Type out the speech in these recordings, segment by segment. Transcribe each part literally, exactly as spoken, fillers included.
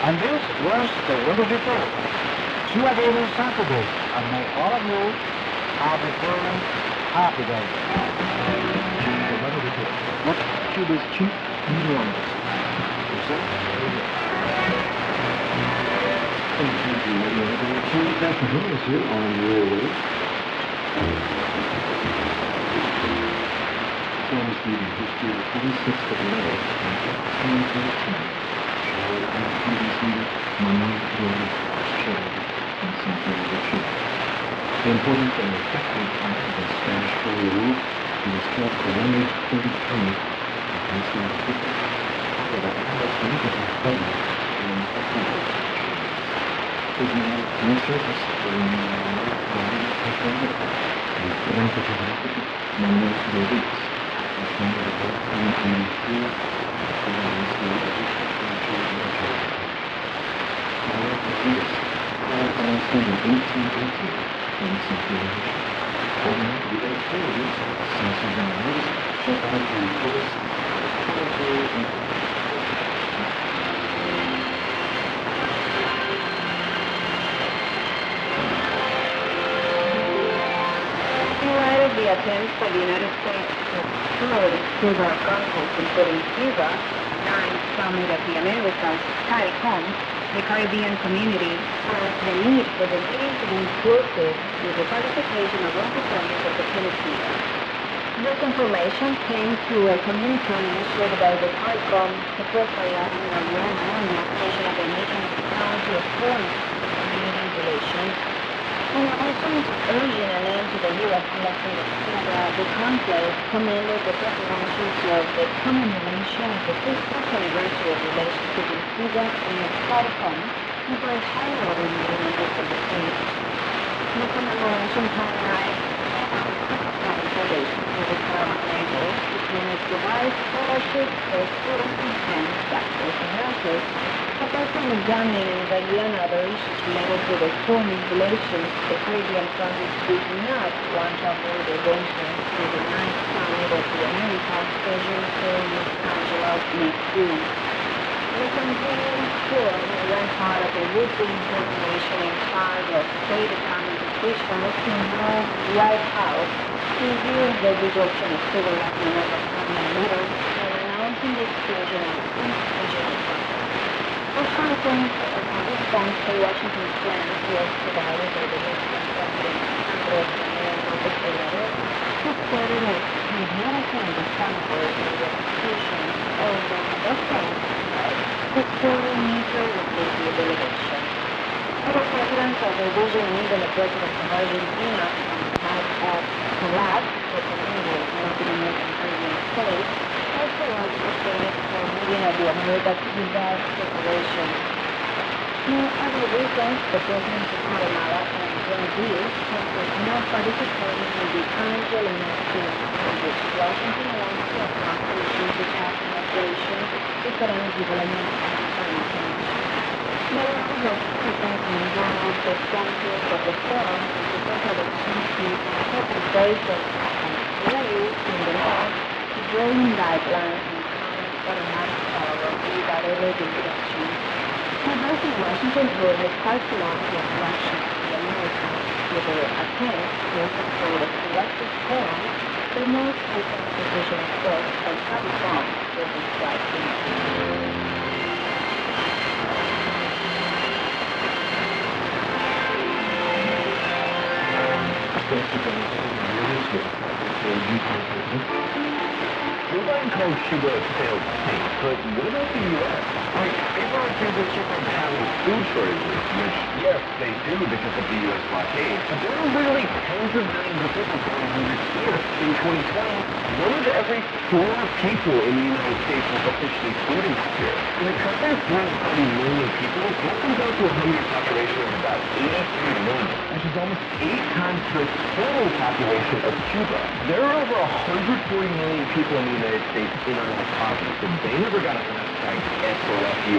And this was the weather report. See you again on Saturday, and may all of you have a very happy day. The weather report. What Cuba's chief meteorologist? Yes, sir. Thank you, meteorologist. Thanks for joining us here on Your Weather. Wednesday, the twenty-sixth of May, twenty eighteen. Shower and P V C, Manuel Flores, Chile, and Santiago de Chile. The important and effective act of the Spanish Florida rule was killed for one age thirty-three of nineteen fifty. After that, it was legal to study in October. His name no service for the Manuel Flores Chile and Franco Geográfico Manuel Rodríguez. The family of both nineteen eighty-three and nineteen eighty-three. Manuel Rodríguez was also in eighteen eighteen in Santiago. Holding up the authorities, Cesar Gonzalez shut out the police, military, and The attempts by the United States to destroy Cuba conquest, including Cuba, nine summit of the Americas, CARICOM, the Caribbean community, and the need for the meeting to be inclusive with the participation of local countries of the Philippines. This information came through a communique issued by the CARICOM Secretariat in Guyana on the occasion of a meeting of the Council of Foreign Community Relations. And also urging an end to the U S blockade of Cuba, the conclave commended the preparations of the commemoration of the fiftieth anniversary of relations between Cuba and its CARICOM, and for a high-level meeting of the state. The commemoration highlights relations with the current neighbors between its devised fellowship for students and friends, doctors and nurses. Apart from examining in Guyana other issues related to the forming relations, the Caribbean countries did not want to avoid the arrangements with the ninth summit of the Americas scheduled for Los Angeles next June. The campaign forum ran part of a routine coordination in charge of state economic officials to involve the White House in reviewing the reduction of civil Latin American government leaders and announcing the exclusion of regional funds. Washington, a response to Washington's plans was provided by the Mexican President Andres Manuel López Obrador, who stated that he had attended the Stanford in the execution of the President to fully neutral with the delegation. The President of the Division and the President of Argentina had a collapse for the community of Latin American Caribbean states, also was prepared for meeting of the America-Cuba Declaration. For other reasons, the Presidents of Guatemala and Honduras have not participated in the unpreliminary meeting, in which Washington wants to accomplish the passing of relations, economic development, and financial issues. There are also presenting one of the sponsors of the forum, the President of the based on values in the law, drawing guidelines and comments automatic power without ever discussion. University of Washington ordered Barcelona to action to the Americans with their attempt to support a collective forum, the most open position of course and CARICOM will be quite similar. Nobody calls Cuba a failed state, but what about the U S? Like, people are accusing from having food shortages, which, yes, they do because of the U S blockade, but there are literally tens of millions of people going hungry here. In twenty twenty, one of every four people in the United States was officially food insecure. In a country of four hundred thirty million people, that comes out to a hungry population of about eighty-three million, which is almost eight times the total population of Cuba. There are over one hundred forty million people in the United States in unaided poverty, but they never got a hashtag S O S U S A.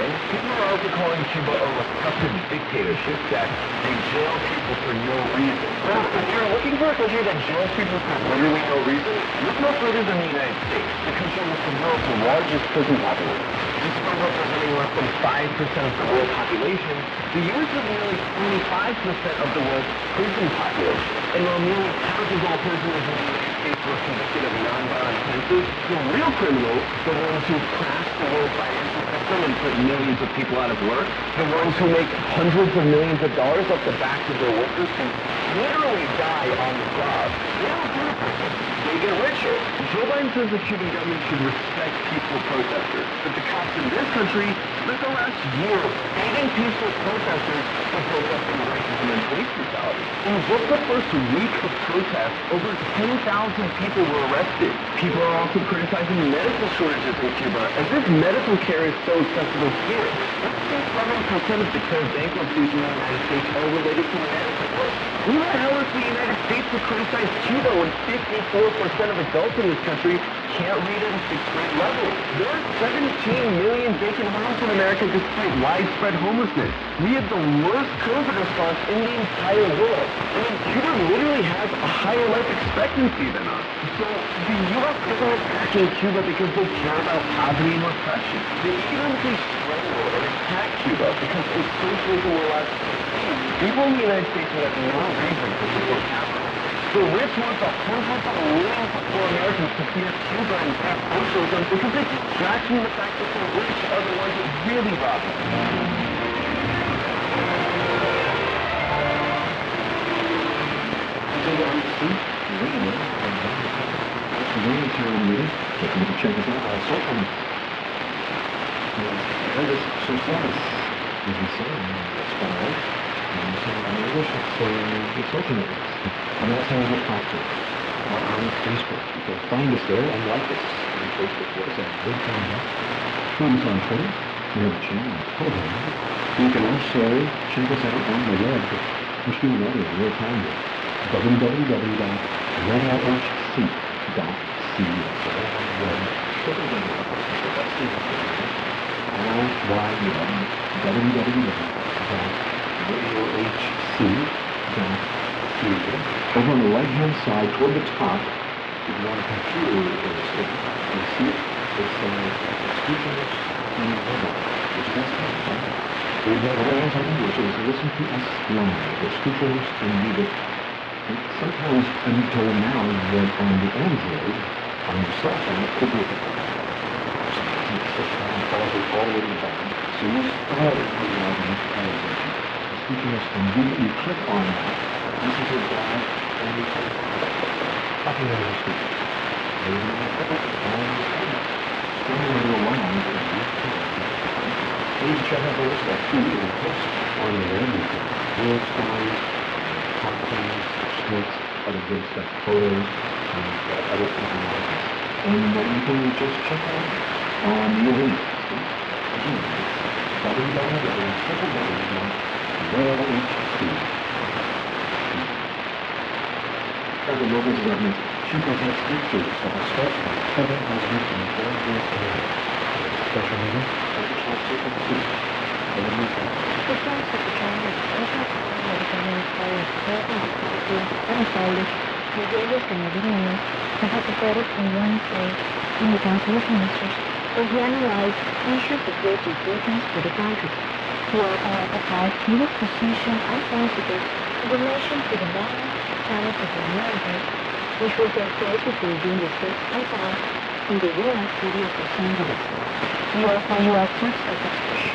people are also calling Cuba a repressive dictatorship that they jail people for no reason. Well, if you're looking for a country that jails people for literally no reason, look no further than the United States, the country with the world's largest prison population. Despite representing less than five percent of the world population, the U S has nearly twenty-five percent of the world's prison population. And while nearly half of all prisoners in the United States were convicted of non-violent offenses, the real criminals, the ones who crashed the world financial system and put millions of people out of work, the ones who make hundreds of millions of dollars off the backs of their workers who literally die on the job, they don't do it. They get richer. Joe Biden says the Cuban government should respect peaceful protesters, but the cops in this country spent the last year beating peaceful protesters for protesting racism and police brutality. In just the first week of protests, over ten thousand people were arrested. People are also criticizing medical shortages in Cuba, as if medical care is so accessible here. Seven percent of declared bankruptcies in the United States are related to medical care. Who the hell is the United States to criticize Cuba when fifty-four percent of adults in this country can't read at a sixth grade level? There are seventeen million vacant homes in America despite widespread homelessness. We have the worst COVID response in the entire world. I mean, Cuba literally has a higher life expectancy than us. So the U S isn't attacking Cuba because they care about poverty and repression. They economically strangle and attack Cuba because it's socialism will last. People in the United States have no reason to support capital. The rich want the hundreds of millions of poor Americans to fear Cuba and attack socialism because they distract from the fact that the rich are the ones that really rob them. Taking to check us out, our social tremendous success, as we say, in Spanish, and so in English, it's uh, the social networks. And that's how we get popular. On, on Facebook. You can find us there and like us on Facebook. What is that? Big thumbs up. Find us on Twitter. We have a channel. You can also check us out on the web. We're doing that in real time here. w w w dot red h c dot c u. So that's on the web. w w w dot radio h c dot c u. Over on the right-hand side, toward the top, if you want a computer illustrated, you see it. It says Exclusionist in Mobile, which is that's kind of fun. We have a lot of English, is listen to us live, Exclusionist in Mobile. Sometimes I'm told now that on the Android, on your cell phone, it could be a different. It's just follows it all the way to the bottom. So you start with the organization. Exclusionist in Mobile, you click on that. This is a guide, and you can copy that as a speaker. Maybe you have it on the screen. Screen radio one on the Please check out the list of food and post on the web. You can world stories, cartoons, scripts, other good stuff, photos, and other things. And uh, you can just check out on the link. Again, it's w w w dot red h c dot c u. The logos of that means Cuba has victory, so I start Cuba has victory, very good special meeting. The French Secretary of Miguel Canadian has supported on Wednesday in the Council of Ministers as he analyzed issues of great importance to the country. He also emphasized Cuba's position and principles in relation to the modern China of the Americas, which will take place between June the sixth and seventh in the U S city of Los Angeles. He also U S Secretary.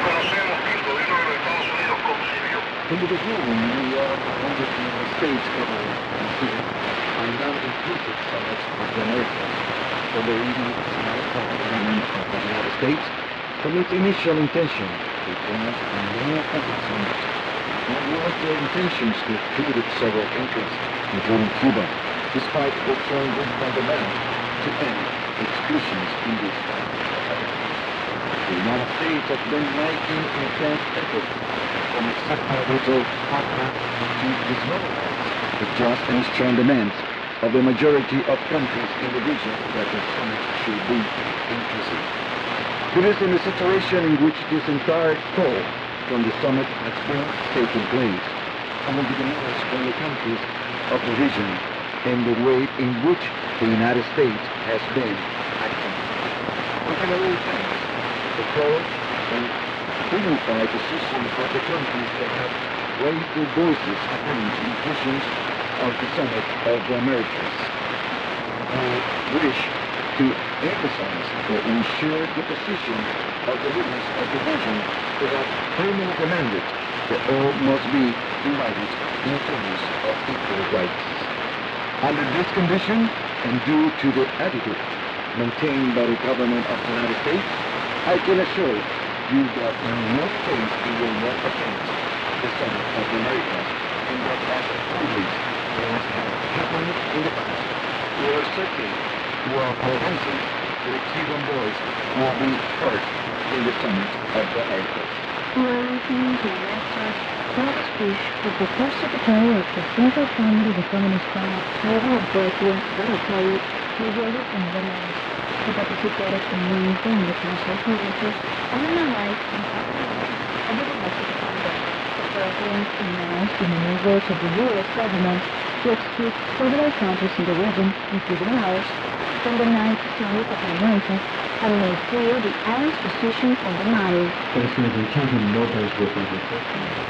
In the beginning, we are under the States government and non-inclusive summits of the Americas for the region of the United States from its initial intention to promote a more public summit. And one of the intentions to contribute several countries, including Cuba, despite the showing fundamental to end exclusions in this country. The United States has been making intense efforts from its sectoral partner to dismantle the just and strong demands of the majority of countries in the region that the summit should be inclusive. It is in a situation in which this entire call from the summit has been taking place among the most friendly countries of the region and the way in which the United States has been acting. We can only thank the courage and dignified decision of the countries that have raised their voices against the visions of the Summit of the Americas. We wish to emphasize that we share the position of the leaders of the region who have firmly demanded that all must be divided in terms of equal rights. Under this condition, and due to the attitude maintained by the government of the United States, I can assure you that in no case we will not attend the Summit of the Americas, and that as always, as has happened in the past, we are certain, we are convinced that the Cuban voice will be heard in the Summit of the Americas. Writing to Mister Fox Fish was the first secretary of the Central Committee of the Communist Party, Trevor Berkeley, Secretary, Majority and Veterans, who participated in meaningful in the Council Provinces, on the rights and of the domestic conduct. The President announced in the measures of the U S government to exclude several countries in the region, including ours, from the ninth Summit of the Americas, and made clear the honest position on the matter. President Chairman Nobles representative.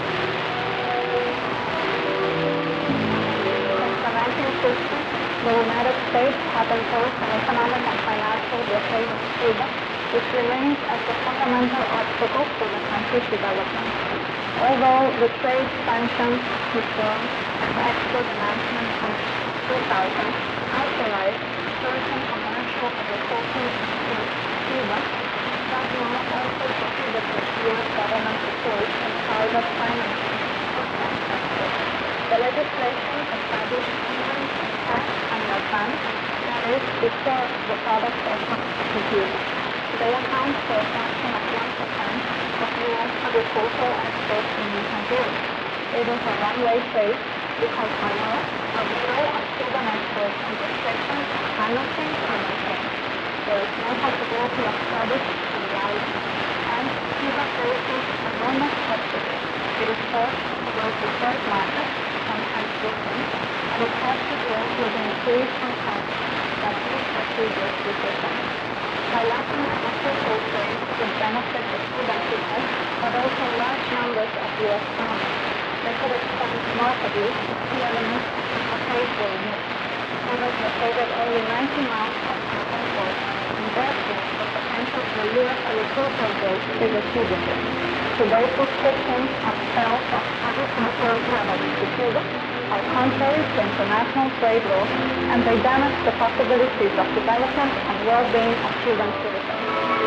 The United States has imposed an economic and financial blockade on Cuba, which remains as the fundamental obstacle for the country's development. Although the trade sanctions reform and the export announcement in two thousand authorized certain commercial agricultural exports to Cuba, that law also prohibited U S government support and private financing of such exports. The legislation established payments in cash and in advance, that is, before the products are shipped to Cuba. They account for a fraction of one percent of U S agricultural exports in recent years. It is a one-way trade because however, a veto on Cuban exports and restrictions on financing are maintained. There is no possibility of credit in reality, and Cuba faces enormous subsidies. It is forced to go to third markets, sometimes different, and it has to deal with an increased consumption that these procedures represent. By lacking effective trade trade would benefit the Cuban people, but also large numbers of U S farmers. They could expand markedly key elements of trade for removed. Cuba is located only ninety miles from Cuban port, and therefore the potential for U S agricultural growth is achievable. Today's restrictions on sales of agricultural products to Cuba are contrary to international trade law, and they damage the possibilities of development and well-being of Cuban citizens.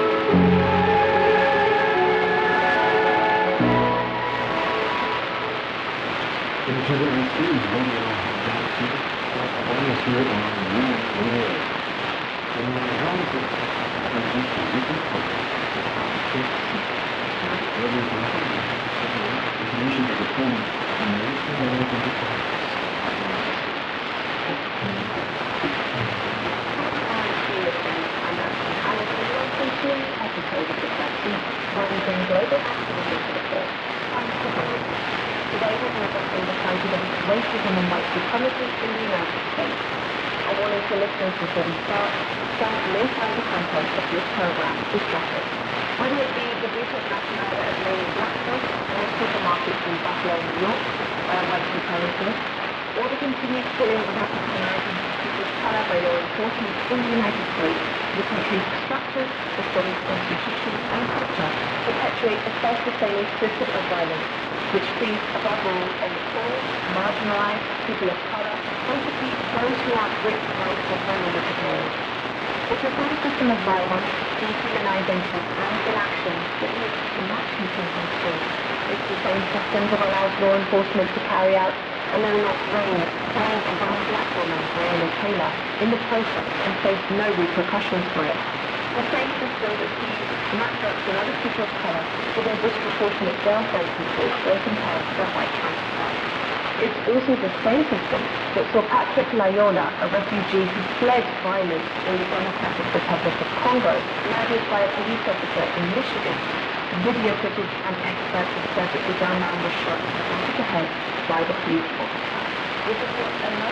Racism and white supremacy in the United States. I wanted to listeners before we start, start to lay out the content of this program is graphic. Whether it be the British national as mainly black folks or supermarkets in Buffalo, New York, by a white supremacist, or the continued killing of African Americans and people of color by law enforcement in the United States, the country's structures, the state's constitution and culture perpetuate a self-sustaining system of violence, which feeds above all on the poor, marginalized, people of color, and to keep those who are rich, white, or friendly with the world. It's a sort of system of violence, dehumanization, and inaction that leads to much contempt for. It's the same system that allows law enforcement to carry out a no-knock raid, killing a young black woman, Breonna Taylor, in the process and face no repercussions for it. The same system that sees black and other people of color with a disproportionate jail sentences when compared to their white counterparts. It's also the same system that saw Patrick Layola, a refugee who fled violence in the Democratic Republic of Congo, murdered by a police officer in Michigan. Video footage and experts have said that the gunman was shot into the head by the police officer. This is what another